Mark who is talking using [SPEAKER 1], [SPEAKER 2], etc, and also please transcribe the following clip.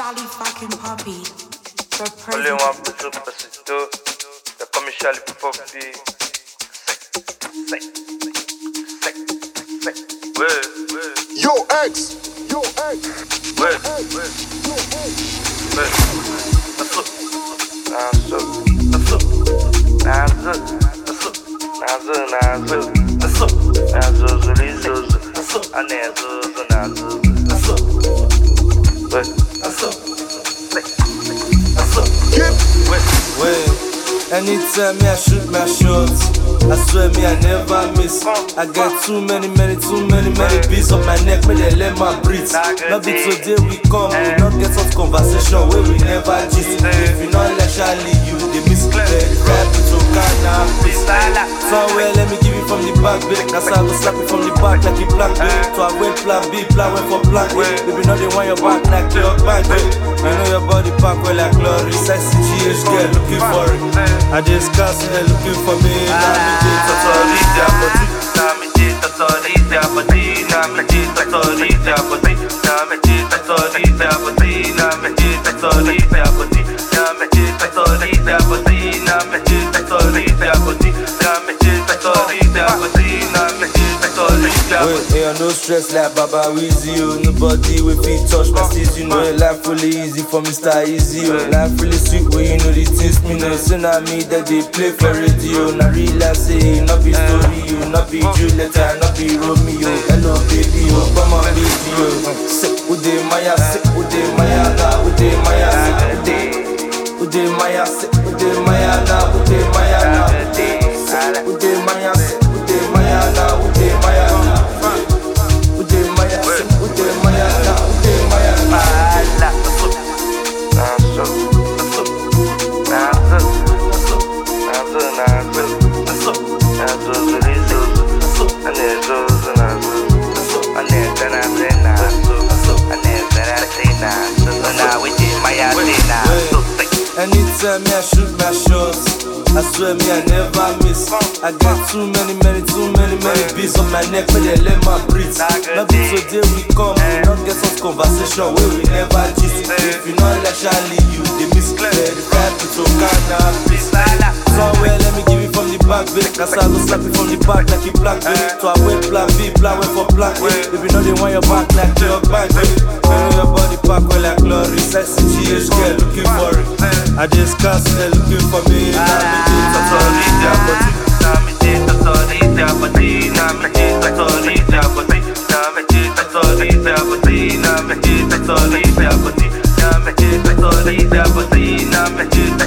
[SPEAKER 1] Charlie fucking Puppy.
[SPEAKER 2] Only one person do. They call me Charlie Puppy.
[SPEAKER 3] Yo X.
[SPEAKER 4] Anytime me I shoot my shots, I swear me I never miss. I got too many beats on my neck, me they let my breathe. Not be today we come, we not get such conversation where we never gist. If you not like Charlie, you they miss. Rap to cannabis. Somewhere let me give it from the back, babe. Cause I go slap it from the back like a black, babe. So I went plan B, plan went for plan A. Baby, now they want your back like your back, babe. You know your body pack well like glory. Sexy GH girl looking for it. I just cast it, they looking for me. Now me did Totorita, but now me did Totorita, but now me did Totorita, but now me did Totorita, but now me did Totorita, but now me did Totorita, but now me did Totorita, but now me did Totorita, but now me did Totorita. Wait, no stress like Baba Weezy, oh. Nobody will fit touch my seas, you know. Life really easy for Mr. Easy, oh. Life really sweet when you know the things me know. So now me that they play for radio. Now real I say, not be story, oh. Not be Julieta, not be Romeo. Hello baby, oh, come on baby, oh. Sick ude Maya, sick ude Maya, na ude Maya, sick ude Maya, sick ude Maya, na ude Maya, na sick ude Maya, sick ude Maya, na ude Maya, na ude Maya, sick ude Maya, na ude Maya, na. Anytime me I shoot my shots, I swear me I never miss. I got too many beats on my neck, but they let my breathe. Not be today we come, we not get some conversation where we never gist. If you not like Charlie, you they miss. Rap to cannabis. Somewhere let me give it from the back, babe. Cause I go slap it from the back like a black, babe. So I went plan B, plan went for plan A. Baby, now they want your back like your back, babe. You know your body pack well like glory. Sexy GH girl looking for it. I just cast it, looking for me. Now me did Totorita, but now me did Totorita, but now me did Totorita, but now me did Totorita, but now me did Totorita, but now me did Totorita, but now me did